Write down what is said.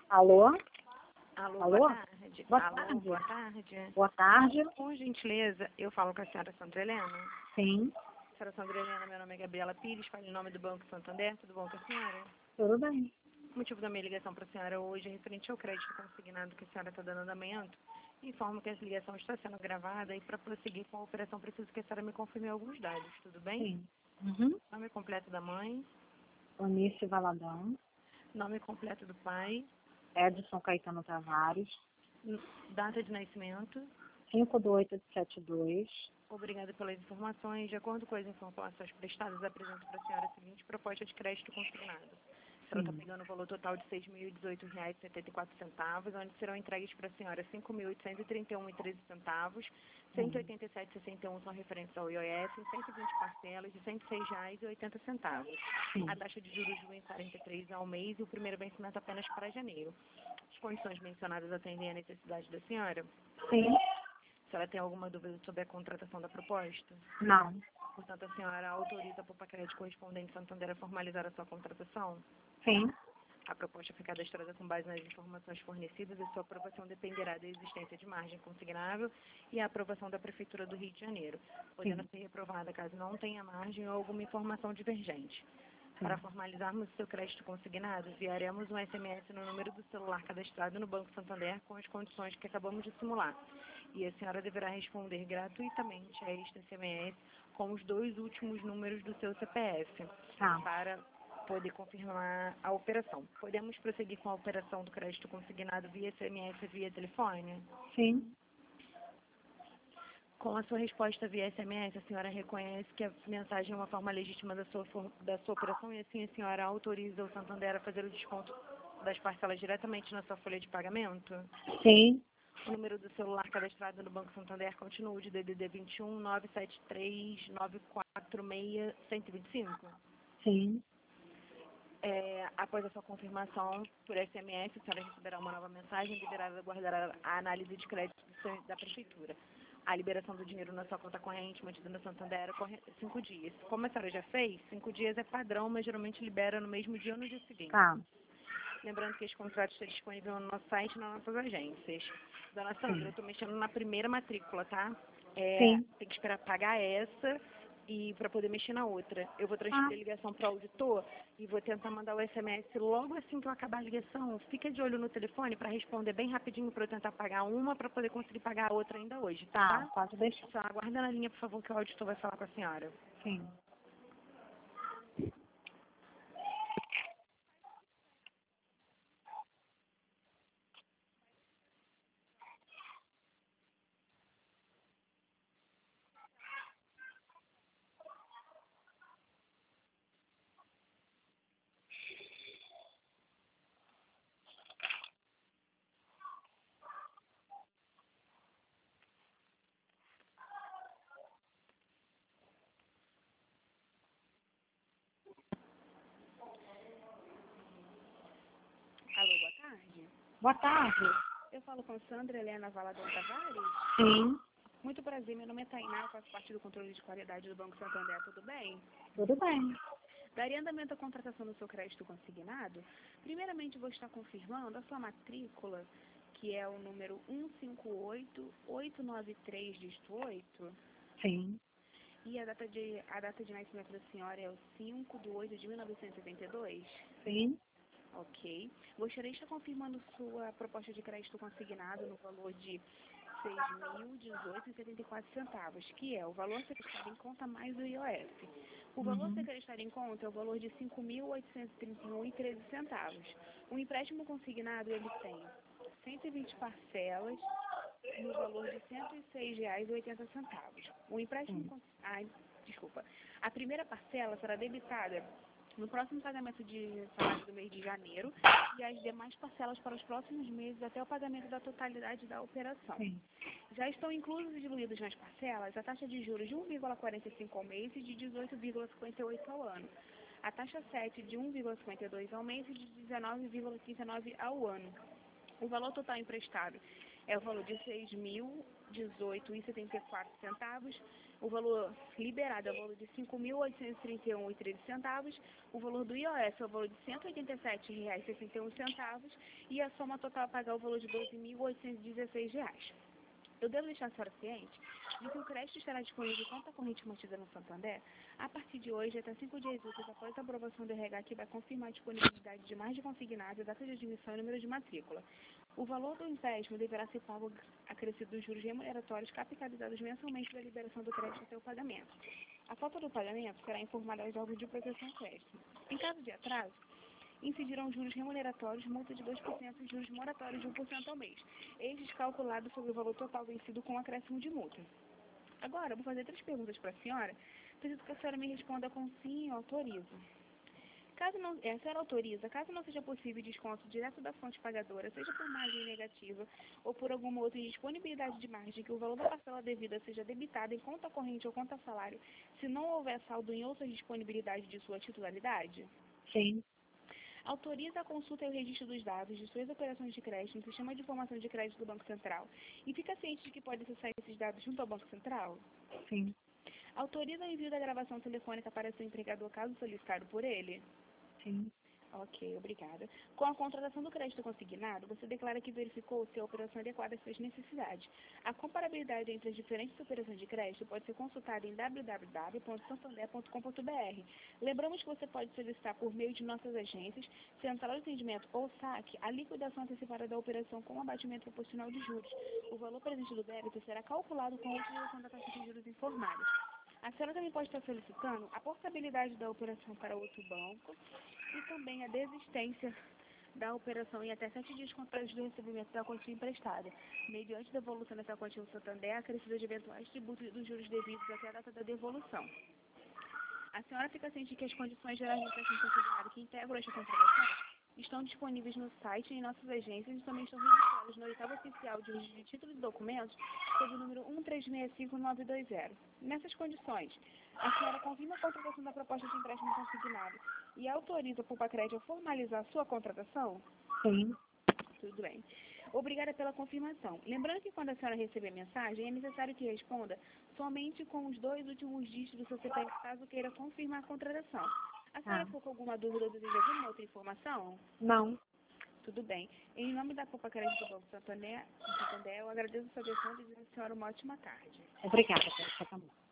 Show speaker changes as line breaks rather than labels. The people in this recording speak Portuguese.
Alô?
Alô,
Alô?
boa tarde.
Boa
Alô,
tarde.
boa tarde.
Boa tarde.
Com gentileza, eu falo com a senhora Sandra Helena.
Sim,
Senhora Sandra Helena, meu nome é Gabriela Pires, falo em nome do Banco Santander, tudo bom com a senhora?
tudo bem.
O motivo da minha ligação para a senhora hoje é referente ao crédito consignado que a senhora está dando andamento. Informo que essa ligação está sendo gravada e para prosseguir com a operação preciso que a senhora me confirme alguns dados, tudo bem?
Sim. Uhum.
Nome completo da mãe,
Onísse Valadão,
nome completo do pai,
Edson Caetano Tavares,
data de nascimento.
5/8/72.
Obrigada pelas informações. De acordo com as informações prestadas, apresento para a senhora a seguinte proposta de crédito consignado. A senhora está pegando o valor total de R$ 6.018,74, onde serão entregues para a senhora R$ 5.831,13, R$ 187,61 são referentes ao IOF, 120 parcelas de R$ 106,80. A taxa de juros de 1,43 ao mês e o primeiro vencimento apenas para janeiro. As condições mencionadas atendem à necessidade da senhora?
Sim.
A senhora tem alguma dúvida sobre a contratação da proposta?
Não.
Portanto, a senhora autoriza a Popacred correspondente Santander a formalizar a sua contratação?
Sim.
A proposta foi cadastrada com base nas informações fornecidas e sua aprovação dependerá da existência de margem consignável e a aprovação da Prefeitura do Rio de Janeiro, podendo ser reprovada caso não tenha margem ou alguma informação divergente. Para formalizarmos o seu crédito consignado, enviaremos um SMS no número do celular cadastrado no Banco Santander com as condições que acabamos de simular. E a senhora deverá responder gratuitamente a este SMS com os 2 últimos números do seu CPF para poder confirmar a operação. Podemos prosseguir com a operação do crédito consignado via SMS e via telefone?
Sim.
Com a sua resposta via SMS, a senhora reconhece que a mensagem é uma forma legítima da sua operação e assim a senhora autoriza o Santander a fazer o desconto das parcelas diretamente na sua folha de pagamento?
Sim.
O número do celular cadastrado no Banco Santander continua o de DDD 21 973 946 125?
Sim.
Após a sua confirmação por SMS, a senhora receberá uma nova mensagem e deverá aguardar a análise de crédito da Prefeitura. A liberação do dinheiro na sua conta corrente mantida no Santander ocorre 5 dias. Como a senhora já fez, 5 dias é padrão, mas geralmente libera no mesmo dia ou no dia seguinte.
Tá.
Lembrando que esse contrato está disponível no nosso site e nas nossas agências. Dona Sandra, eu estou mexendo na primeira matrícula, tá?
Sim.
Tem que esperar pagar essa e para poder mexer na outra. Eu vou transferir a ligação para o auditor e vou tentar mandar o SMS logo assim que eu acabar a ligação. Fica de olho no telefone para responder bem rapidinho para eu tentar pagar uma para poder conseguir pagar a outra ainda hoje, tá?
Pode deixar.
Só aguarda na linha, por favor, que o auditor vai falar com a senhora.
Sim.
Alô, boa tarde.
Boa tarde.
Eu falo com Sandra Helena Valadão Tavares.
Sim.
Muito prazer, meu nome é Tainá, eu faço parte do controle de qualidade do Banco Santander, tudo bem?
Tudo bem.
Daria andamento à contratação do seu crédito consignado? Primeiramente, vou estar confirmando a sua matrícula, que é o número 158893-8.
Sim.
E a data de nascimento da senhora é o 5/8/1972?
Sim.
Ok. Gostaria de estar confirmando sua proposta de crédito consignado no valor de R$ 6.018,74, que é o valor a ser prestado em conta mais o IOF. O valor a ser prestado em conta é o valor de R$ 5.831,13. O empréstimo consignado, ele tem 120 parcelas no valor de R$ 106,80. O empréstimo... A primeira parcela será debitada no próximo pagamento de salário do mês de janeiro e as demais parcelas para os próximos meses até o pagamento da totalidade da operação.
Sim.
Já estão inclusos e diluídos nas parcelas a taxa de juros de 1,45 ao mês e de 18,58 ao ano. A taxa 7 de 1,52 ao mês e de 19,39 ao ano. O valor total emprestado é o valor de R$ 6.018,74,
O valor liberado é o valor de R$ 5.831,13. O valor do IOS é o valor de R$ 187,61. E a soma total a pagar é o valor de R$ 12.816. Eu devo deixar a senhora ciente de que o crédito estará disponível em conta corrente mantida no Santander a partir de hoje até 5 dias úteis após a aprovação do RH, que vai confirmar a disponibilidade de margem consignada, data de admissão e número de matrícula. O valor do empréstimo deverá ser pago acrescido dos juros remuneratórios capitalizados mensalmente da liberação do crédito até o pagamento. A falta do pagamento será informada aos órgãos de proteção ao crédito. Em caso de atraso, incidirão juros remuneratórios, multa de 2% e juros moratórios de 1% ao mês, estes calculados sobre o valor total vencido com acréscimo de multa. Agora, eu vou fazer 3 perguntas para a senhora. Preciso que a senhora me responda com sim ou autorizo. Caso não, a senhora autoriza, caso não seja possível desconto direto da fonte pagadora, seja por margem negativa ou por alguma outra indisponibilidade de margem, que o valor da parcela devida seja debitado em conta corrente ou conta salário, se não houver saldo em outra disponibilidade de sua titularidade?
Sim.
Autoriza a consulta e o registro dos dados de suas operações de crédito no Sistema de Informação de Crédito do Banco Central e fica ciente de que pode acessar esses dados junto ao Banco Central?
Sim.
Autoriza o envio da gravação telefônica para seu empregador caso solicitado por ele?
Sim.
Ok, obrigada. Com a contratação do crédito consignado, você declara que verificou se a operação é adequada às suas necessidades. A comparabilidade entre as diferentes operações de crédito pode ser consultada em www.santander.com.br. Lembramos que você pode solicitar por meio de nossas agências, Central de Atendimento ou SAC, a liquidação antecipada da operação com abatimento proporcional de juros. O valor presente do débito será calculado com a utilização da taxa de juros informada. A senhora também pode estar solicitando a portabilidade da operação para outro banco e também a desistência da operação em até 7 dias com prazo do recebimento da quantia emprestada, mediante devolução dessa quantia ao Santander, acrescida de eventuais tributos dos juros devidos até a data da devolução. A senhora fica ciente de que as condições gerais do empréstimo consignado que integram esta contratação estão disponíveis no site e em nossas agências e também estão registrados no oitavo oficial de registro de títulos e documentos, sob o número 1365920. Nessas condições, a senhora confirma a contratação da proposta de empréstimo consignado e autoriza a Pulpacred a formalizar a sua contratação?
Sim.
Tudo bem. Obrigada pela confirmação. Lembrando que quando a senhora receber a mensagem, é necessário que responda somente com os 2 últimos dígitos do seu CPF, caso queira confirmar a contratação. A senhora ficou com alguma dúvida ou deseja alguma outra informação?
Não.
Tudo bem. Em nome da Pulpacred do Banco Santander, eu agradeço a sua atenção e desejo a senhora uma ótima tarde.
Obrigada pelo seu amor.